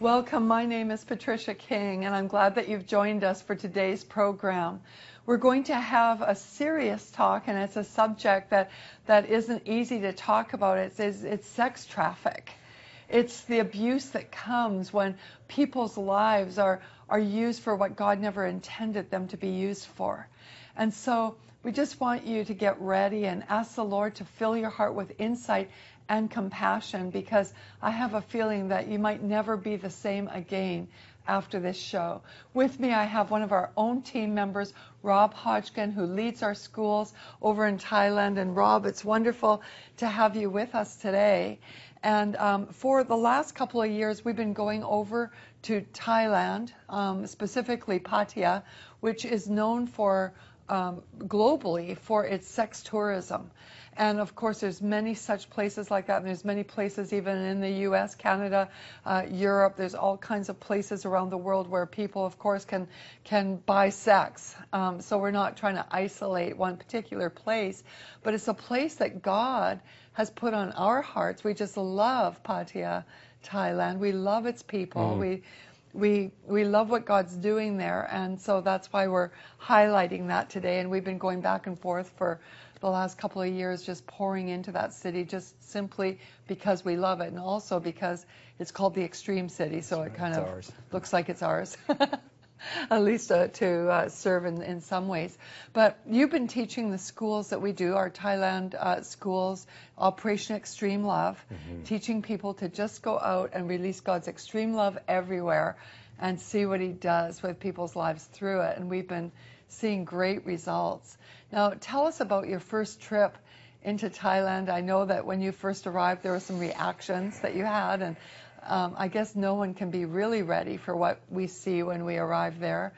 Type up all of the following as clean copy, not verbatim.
Welcome, my name is Patricia King, and I'm glad that you've joined us for today's program. We're going to have a serious talk, and it's a subject that isn't easy to talk about. It's sex traffic. It's the abuse that comes when people's lives are used for what God never intended them to be used for. And so we just want you to get ready and ask the Lord to fill your heart with insight and compassion, because I have a feeling that you might never be the same again after this show. With me, I have one of our own team members, Rob Hodgkin, who leads our schools over in Thailand. And Rob, it's wonderful to have you with us today. And for the last couple of years, we've been going over to Thailand, specifically Pattaya, which is known for globally for its sex tourism. And of course, there's many such places like that, and there's many places even in the U.S., Canada, Europe. There's all kinds of places around the world where people, of course, can buy sex. So we're not trying to isolate one particular place, but it's a place that God has put on our hearts. We just love Pattaya, Thailand. We love its people. We love what God's doing there, and so that's why we're highlighting that today. And we've been going back and forth for the last couple of years, just pouring into that city, just simply because we love it, and also because it's called the Extreme City, so it kind of looks like it's ours, at least to serve in some ways. But you've been teaching the schools that we do, our Thailand schools, Operation Extreme Love, teaching people to just go out and release God's extreme love everywhere and see what He does with people's lives through it. And we've been seeing great results. Now, tell us about your first trip into Thailand. I know that when you first arrived, there were some reactions that you had, and I guess no one can be really ready for what we see when we arrive there.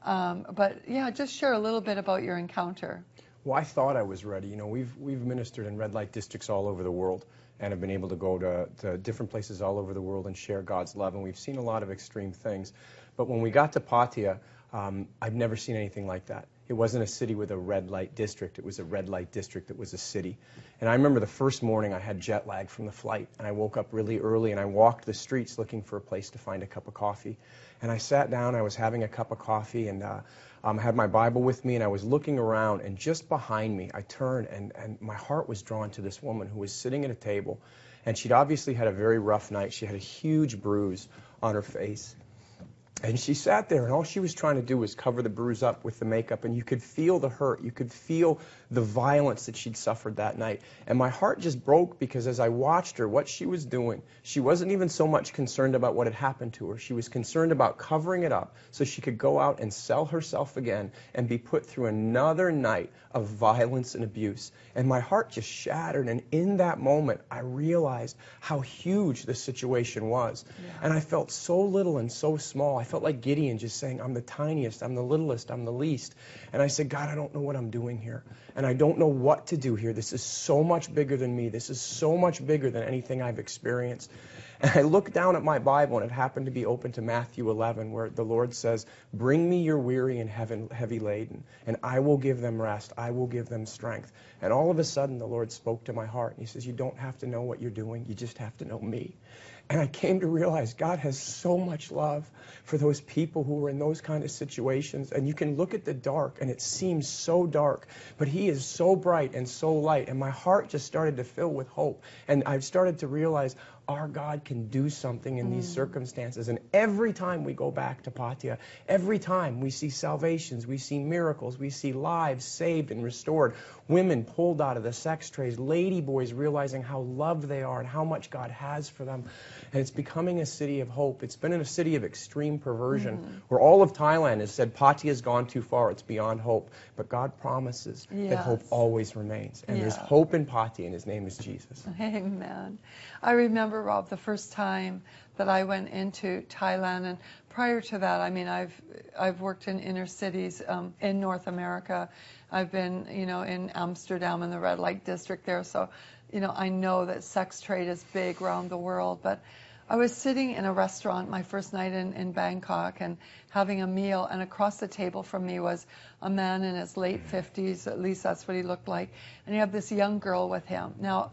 But yeah, just share a little bit about your encounter. Well, I thought I was ready. You know, we've ministered in red light districts all over the world, and have been able to go to different places all over the world and share God's love, and we've seen a lot of extreme things. But when we got to Pattaya, I've never seen anything like that. It wasn't a city with a red light district. It was a red light district that was a city. And I remember the first morning I had jet lag from the flight, and I woke up really early, and I walked the streets looking for a place to find a cup of coffee. And I sat down, I was having a cup of coffee, and I had my Bible with me, and I was looking around, and just behind me, I turned, and my heart was drawn to this woman who was sitting at a table, and she'd obviously had a very rough night. She had a huge bruise on her face. And she sat there, and all she was trying to do was cover the bruise up with the makeup, and you could feel the hurt. You could feel the violence that she'd suffered that night. And my heart just broke, because as I watched her, what she was doing, she wasn't even so much concerned about what had happened to her. She was concerned about covering it up so she could go out and sell herself again and be put through another night of violence and abuse. And my heart just shattered, and in that moment, I realized how huge the situation was. Yeah. And I felt so little and so small. I felt like Gideon, just saying, I'm the tiniest, I'm the littlest, I'm the least. And I said, God, I don't know what I'm doing here. And I don't know what to do here. This is so much bigger than me. This is so much bigger than anything I've experienced. And I looked down at my Bible, and it happened to be open to Matthew 11, where the Lord says, bring me your weary and heavy laden, and I will give them rest. I will give them strength. And all of a sudden, the Lord spoke to my heart, and He says, you don't have to know what you're doing. You just have to know me. And I came to realize God has so much love for those people who are in those kind of situations. And you can look at the dark, and it seems so dark, but He is so bright and so light. And my heart just started to fill with hope. And I've started to realize our God can do something in these circumstances. And every time we go back to Pattaya, every time we see salvations, we see miracles, we see lives saved and restored, women pulled out of the sex trades, lady boys realizing how loved they are and how much God has for them. And it's becoming a city of hope. It's been in a city of extreme perversion, where all of Thailand has said Pattaya's gone too far, it's beyond hope. But God promises that hope always remains. And there's hope in Pattaya, and His name is Jesus. Amen. I remember, Rob, the first time that I went into Thailand, and prior to that, I mean, I've worked in inner cities in North America. I've been, in Amsterdam in the red light district there, so, I know that sex trade is big around the world. But I was sitting in a restaurant my first night in Bangkok and having a meal, and across the table from me was a man in his late 50s, at least that's what he looked like, and he had this young girl with him. Now,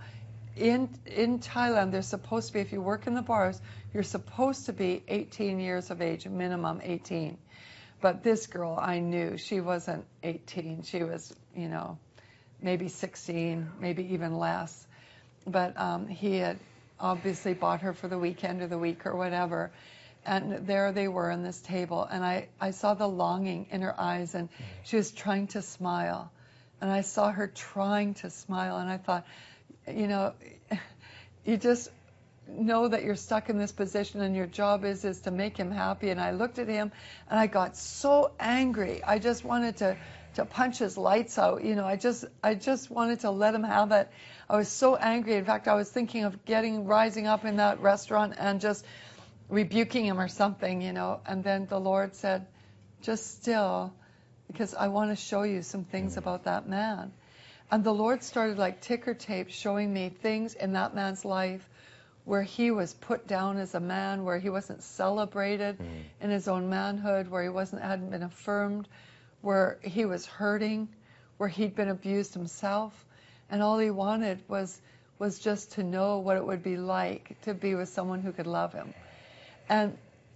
in Thailand, there's supposed to be, if you work in the bars, you're supposed to be 18 years of age, minimum 18. But this girl, I knew she wasn't 18. She was, maybe 16, maybe even less. But he had obviously bought her for the weekend or the week or whatever. And there they were on this table. And I saw the longing in her eyes, and she was trying to smile. And I saw her trying to smile, and I thought, you just know that you're stuck in this position and your job is to make him happy. And I looked at him and I got so angry. I just wanted to punch his lights out. I just wanted to let him have it. I was so angry. In fact, I was thinking of rising up in that restaurant and just rebuking him or something, And then the Lord said, just still, because I want to show you some things about that man. And the Lord started like ticker tape showing me things in that man's life where he was put down as a man, where he wasn't celebrated in his own manhood, where he hadn't been affirmed, where he was hurting, where he'd been abused himself. And all he wanted was just to know what it would be like to be with someone who could love him. And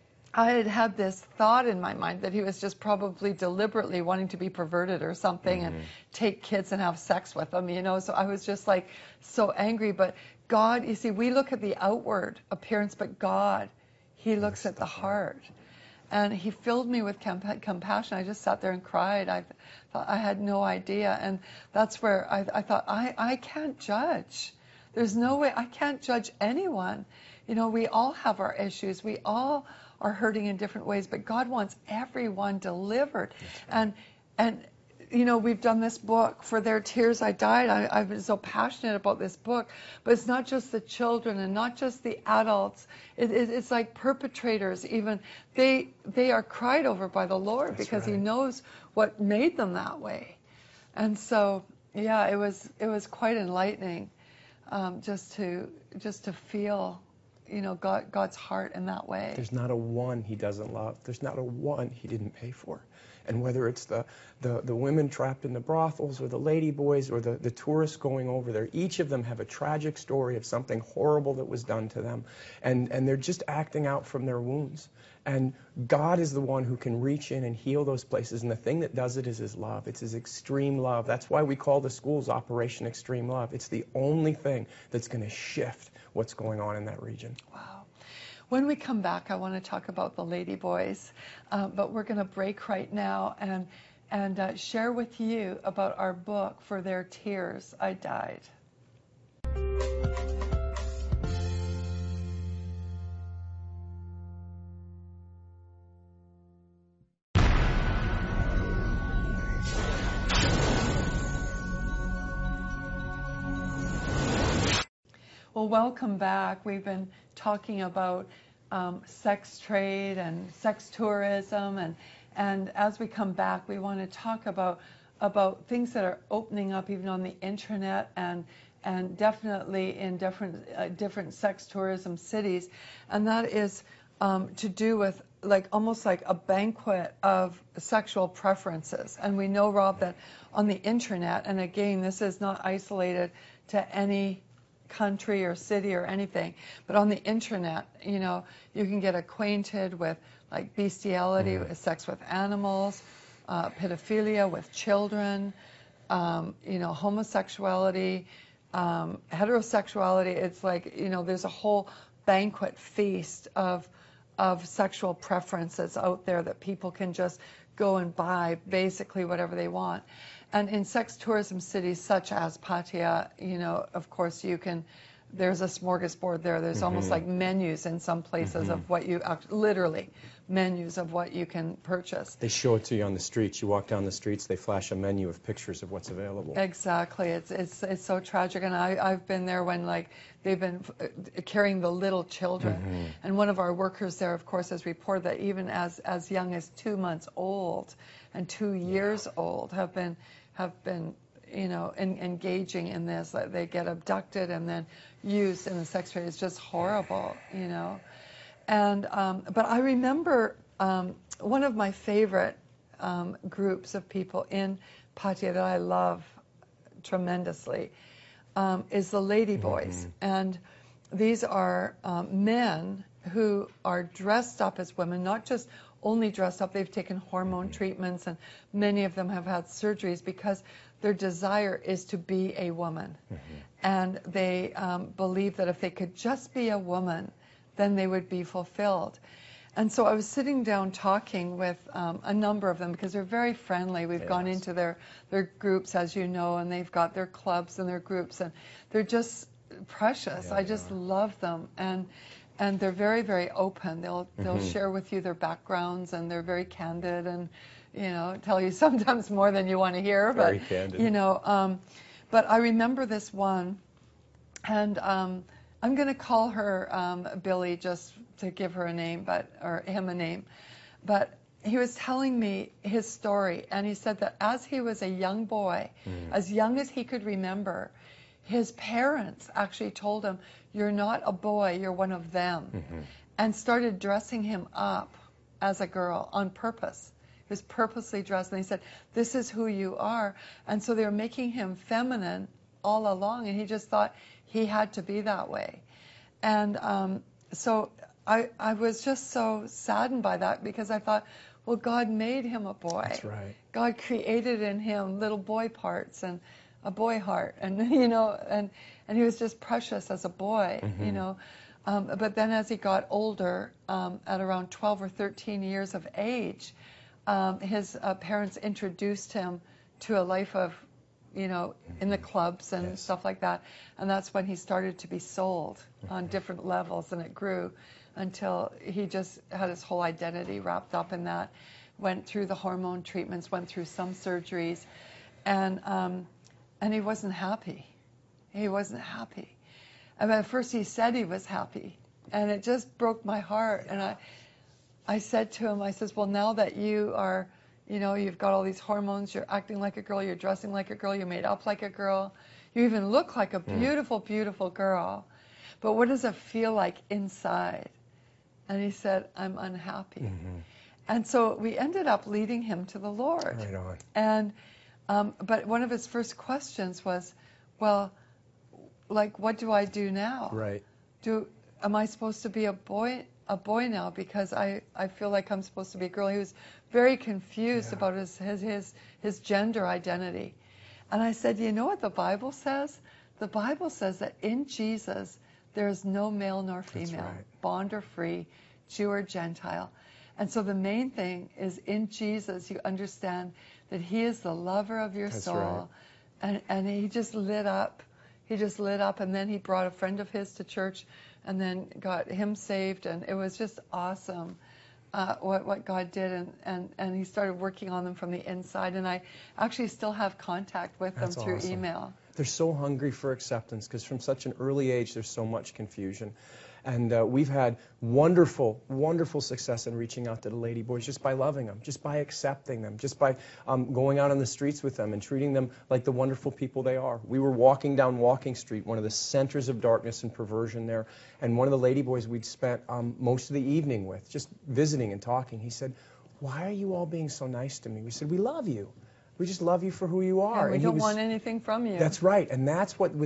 I had this thought in my mind that he was just probably deliberately wanting to be perverted or something and take kids and have sex with them, So I was just like so angry. But God, you see, we look at the outward appearance, but God, He looks at the heart. And He filled me with compassion. I just sat there and cried. I thought I had no idea. And that's where I thought, I can't judge. There's no way. I can't judge anyone. We all have our issues. We all are hurting in different ways, but God wants everyone delivered. Right. And we've done this book, For Their Tears I Died. I've been so passionate about this book, but it's not just the children and not just the adults. It's like perpetrators even. They are cried over by the Lord. That's because right. He knows what made them that way. And so, yeah, it was quite enlightening, just to feel God's heart in that way. There's not a one He doesn't love. There's not a one He didn't pay for. And whether it's the women trapped in the brothels or the lady boys or the tourists going over there, each of them have a tragic story of something horrible that was done to them. And they're just acting out from their wounds. And God is the one who can reach in and heal those places. And the thing that does it is His love. It's His extreme love. That's why we call the schools Operation Extreme Love. It's the only thing that's going to shift what's going on in that region. Wow. When we come back, I want to talk about the lady boys, but we're going to break right now and share with you about our book, For Their Tears I Died. Well, welcome back. We've been talking about sex trade and sex tourism, and as we come back, we want to talk about things that are opening up even on the internet and definitely in different sex tourism cities, and that is to do with almost like a banquet of sexual preferences. And we know, Rob, that on the internet, and again, this is not isolated to any country or city or anything, but on the internet, you can get acquainted with like bestiality, with sex with animals, pedophilia with children, homosexuality, heterosexuality. It's like, there's a whole banquet feast of sexual preferences out there that people can just go and buy basically whatever they want. And in sex tourism cities such as Pattaya, of course there's a smorgasbord there. There's almost like menus in some places of what you, literally menus of what you can purchase. They show it to you on the streets. You walk down the streets, they flash a menu of pictures of what's available. Exactly. It's so tragic. And I've been there when they've been carrying the little children. And one of our workers there, of course, has reported that even as young as 2 months old and 2 years old have been engaging in this. They get abducted and then used in the sex trade. It's just horrible, And but I remember one of my favorite groups of people in Pattaya that I love tremendously is the Lady Boys. And these are men who are dressed up as women, not just only dressed up, they've taken hormone treatments, and many of them have had surgeries because their desire is to be a woman. And they believe that if they could just be a woman, then they would be fulfilled. And so I was sitting down talking with a number of them because they're very friendly. We've gone into their groups, as you know, and they've got their clubs and their groups, and they're just precious. I just love them. And they're very, very open. They'll share with you their backgrounds, and they're very candid, and tell you sometimes more than you want to hear. Very candid. But I remember this one, and I'm going to call her Billy just to give her a name, or him a name. But he was telling me his story, and he said that as he was a young boy, as young as he could remember, his parents actually told him, "You're not a boy, you're one of them," and started dressing him up as a girl on purpose. He was purposely dressed, and they said, "This is who you are." And so they were making him feminine all along, and he just thought he had to be that way. And so I was just so saddened by that, because I thought, well, God made him a boy. That's right. God created in him little boy parts and a boy heart, and and he was just precious as a boy, but then as he got older, at around 12 or 13 years of age, his parents introduced him to a life of, in the clubs and stuff like that, and that's when he started to be sold on different levels, and it grew until he just had his whole identity wrapped up in that. Went through the hormone treatments, went through some surgeries, and he wasn't happy. He wasn't happy. And at first he said he was happy, and it just broke my heart. And I said to him, I says, well, now that you are, you've got all these hormones, you're acting like a girl, you're dressing like a girl, you're made up like a girl, you even look like a beautiful, beautiful girl, but what does it feel like inside? And he said, I'm unhappy. And so we ended up leading him to the Lord. Right on. And but one of his first questions was, well, like, what do I do now? Right. Am I supposed to be a boy now, because I feel like I'm supposed to be a girl? He was very confused about his gender identity. And I said, you know what the Bible says? The Bible says that in Jesus there is no male nor female, bond or free, Jew or Gentile. And so the main thing is, in Jesus you understand that he is the lover of your soul. And he just lit up. He just lit up, and then he brought a friend of his to church and then got him saved, and it was just awesome what God did, and he started working on them from the inside, and I actually still have contact with them through email. They're so hungry for acceptance, because from such an early age there's so much confusion. And we've had wonderful, wonderful success in reaching out to the Lady Boys just by loving them, just by accepting them, just by going out on the streets with them and treating them like the wonderful people they are. We were walking down Walking Street, one of the centers of darkness and perversion there, and one of the Lady Boys we'd spent most of the evening with, just visiting and talking, he said, why are you all being so nice to me? We said, we love you. We just love you for who you are. And we don't want anything from you. That's right. And that's what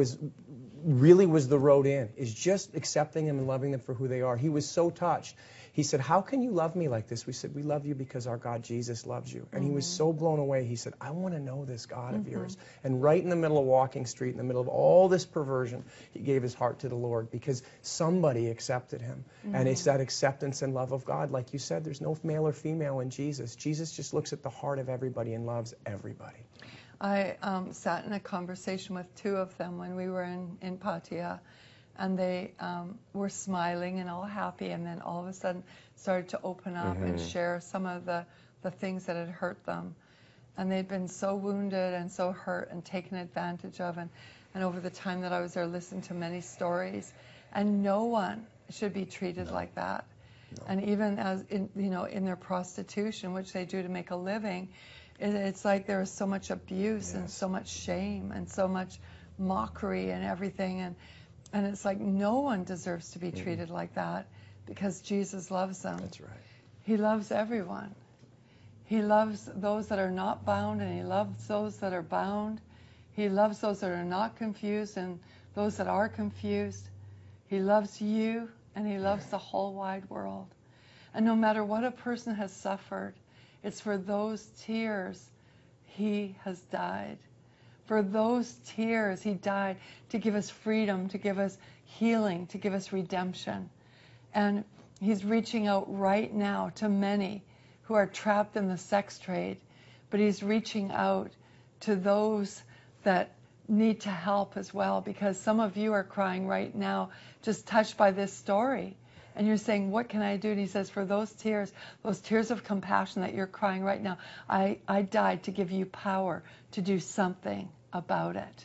really was the road in, is just accepting them and loving them for who they are. He was so touched. He said, how can you love me like this? We said, we love you because our God Jesus loves you. And he was so blown away. He said, I want to know this God of yours. And right in the middle of Walking Street, in the middle of all this perversion, he gave his heart to the Lord because somebody accepted him. And it's that acceptance and love of God. Like you said, there's no male or female in Jesus. Jesus just looks at the heart of everybody and loves everybody. I sat in a conversation with two of them when we were in Pattaya, and they were smiling and all happy, and then all of a sudden started to open up and share some of the things that had hurt them. And they'd been so wounded and so hurt and taken advantage of, and over the time that I was there, listened to many stories. And no one should be treated like that. And even as in their prostitution, which they do to make a living, it's like there is so much abuse and so much shame and so much mockery and everything, and it's like no one deserves to be treated like that, because Jesus loves them. That's right. He loves everyone. He loves those that are not bound, and he loves those that are bound. He loves those that are not confused and those that are confused. He loves you, and He loves the whole wide world. And no matter what a person has suffered, it's for those tears He has died. For those tears He died to give us freedom, to give us healing, to give us redemption. And He's reaching out right now to many who are trapped in the sex trade, but He's reaching out to those that need to help as well, because some of you are crying right now, just touched by this story. And you're saying, what can I do? And He says, for those tears of compassion that you're crying right now, I died to give you power to do something about it.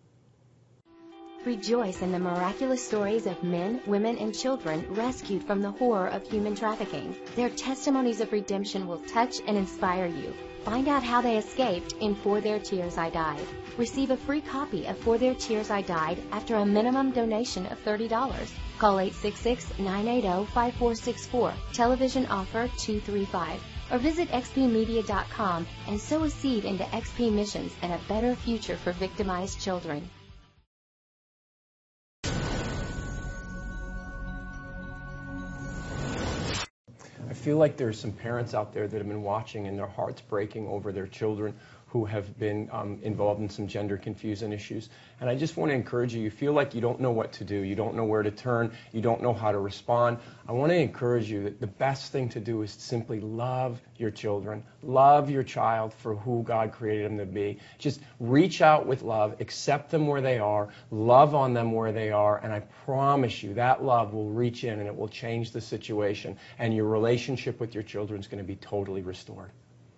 Rejoice in the miraculous stories of men, women, and children rescued from the horror of human trafficking. Their testimonies of redemption will touch and inspire you. Find out how they escaped in For Their Tears I Died. Receive a free copy of For Their Tears I Died after a minimum donation of $30. Call 866-980-5464, television offer 235, or visit xpmedia.com and sow a seed into XP Missions and a better future for victimized children. I feel like there's some parents out there that have been watching and their hearts breaking over their children who have been involved in some gender confusion issues. And I just want to encourage you, you feel like you don't know what to do, you don't know where to turn, you don't know how to respond. I want to encourage you that the best thing to do is simply love your children, love your child for who God created them to be. Just reach out with love, accept them where they are, love on them where they are, and I promise you that love will reach in and it will change the situation, and your relationship with your children is going to be totally restored.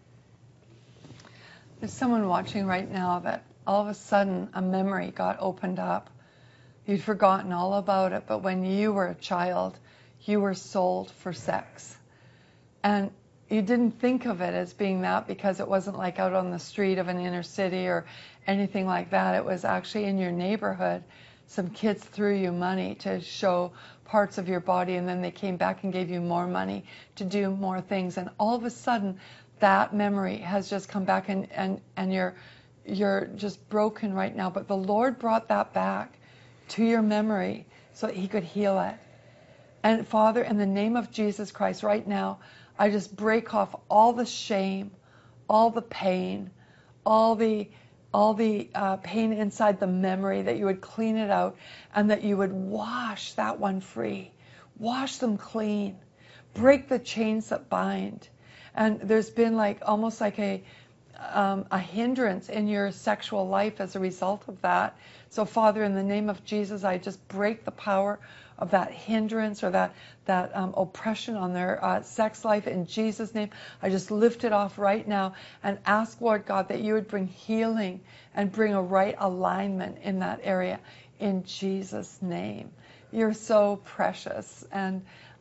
There's someone watching right now that all of a sudden a memory got opened up. You'd forgotten all about it, but when you were a child, you were sold for sex. And you didn't think of it as being that because it wasn't like out on the street of an inner city or anything like that. It was actually in your neighborhood. Some kids threw you money to show parts of your body, and then they came back and gave you more money to do more things. And all of a sudden, that memory has just come back, and you're just broken right now. But the Lord brought that back to your memory so that He could heal it. And Father, in the name of Jesus Christ, right now, I just break off all the shame, all the pain, all the pain inside the memory, that you would clean it out and that you would wash that one free, wash them clean, break the chains that bind. And there's been almost like a hindrance in your sexual life as a result of that. So Father, in the name of Jesus, I just break the power of that hindrance or that oppression on their sex life in Jesus' name. I just lift it off right now and ask, Lord God, that you would bring healing and bring a right alignment in that area in Jesus' name. You're so precious. And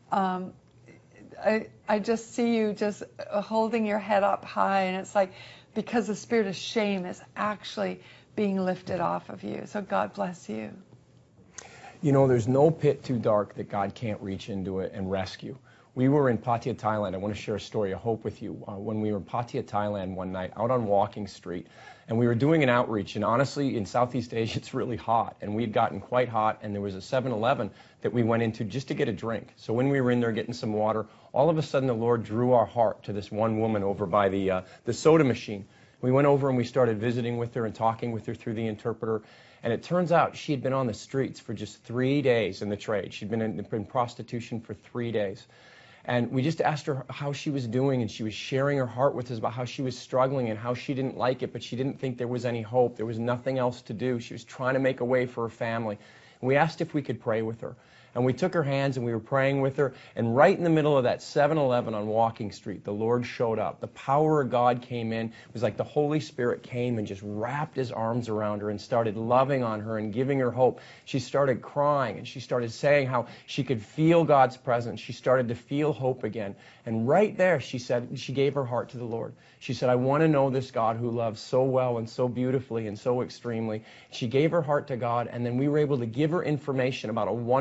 I just see you just holding your head up high, and it's like because the spirit of shame is actually being lifted off of you. So God bless you. You know, there's no pit too dark that God can't reach into it and rescue. We were in Pattaya, Thailand. I want to share a story of hope with you. When we were in Pattaya, Thailand one night out on Walking Street, and we were doing an outreach, and honestly, in Southeast Asia, it's really hot, and we'd gotten quite hot, and there was a 7-Eleven that we went into just to get a drink. So when we were in there getting some water, all of a sudden the Lord drew our heart to this one woman over by the soda machine. We went over and we started visiting with her and talking with her through the interpreter. And it turns out she had been on the streets for just 3 days in the trade. She'd been in prostitution for 3 days. And we just asked her how she was doing, and she was sharing her heart with us about how she was struggling and how she didn't like it, but she didn't think there was any hope. There was nothing else to do. She was trying to make a way for her family. And we asked if we could pray with her. And we took her hands and we were praying with her. And right in the middle of that 7-Eleven on Walking Street, the Lord showed up. The power of God came in. It was like the Holy Spirit came and just wrapped His arms around her and started loving on her and giving her hope. She started crying and she started saying how she could feel God's presence. She started to feel hope again. And right there, she said, she gave her heart to the Lord. She said, I want to know this God who loves so well and so beautifully and so extremely. She gave her heart to God, and then we were able to give her information about a wonderful ministry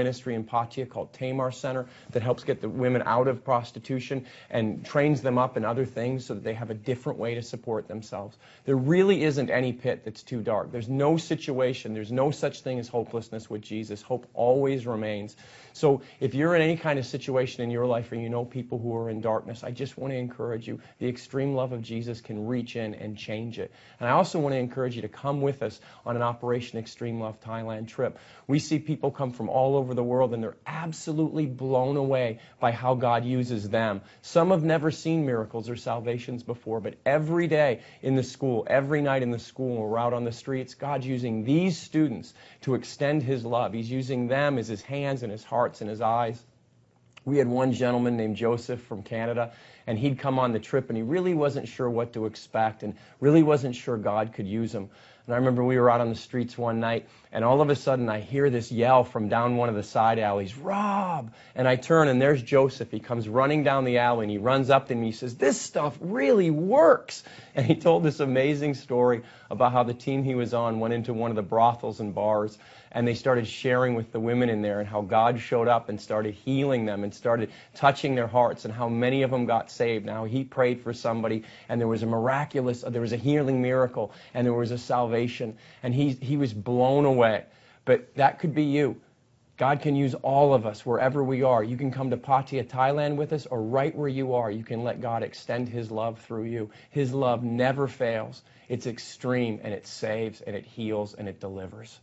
ministry in Pattaya called Tamar Center that helps get the women out of prostitution and trains them up in other things so that they have a different way to support themselves. There really isn't any pit that's too dark. There's no situation, there's no such thing as hopelessness with Jesus. Hope always remains. So if you're in any kind of situation in your life or you know people who are in darkness, I just want to encourage you. The extreme love of Jesus can reach in and change it. And I also want to encourage you to come with us on an Operation Extreme Love Thailand trip. We see people come from all over the world and they're absolutely blown away by how God uses them. Some have never seen miracles or salvations before, but every day in the school, every night in the school, when we're out on the streets, God's using these students to extend His love. He's using them as His hands and His hearts and His eyes. We had one gentleman named Joseph from Canada, and he'd come on the trip, and he really wasn't sure what to expect and really wasn't sure God could use him. And I remember we were out on the streets one night, and all of a sudden I hear this yell from down one of the side alleys, "Rob!" And I turn, and there's Joseph. He comes running down the alley, and he runs up to me. He says, "This stuff really works." And he told this amazing story about how the team he was on went into one of the brothels and bars, and they started sharing with the women in there and how God showed up and started healing them and started touching their hearts and how many of them got saved. Now, he prayed for somebody, and there was a healing miracle, and there was a salvation, and he was blown away. But that could be you. God can use all of us wherever we are. You can come to Pattaya, Thailand with us, or right where you are, you can let God extend His love through you. His love never fails. It's extreme, and it saves, and it heals, and it delivers.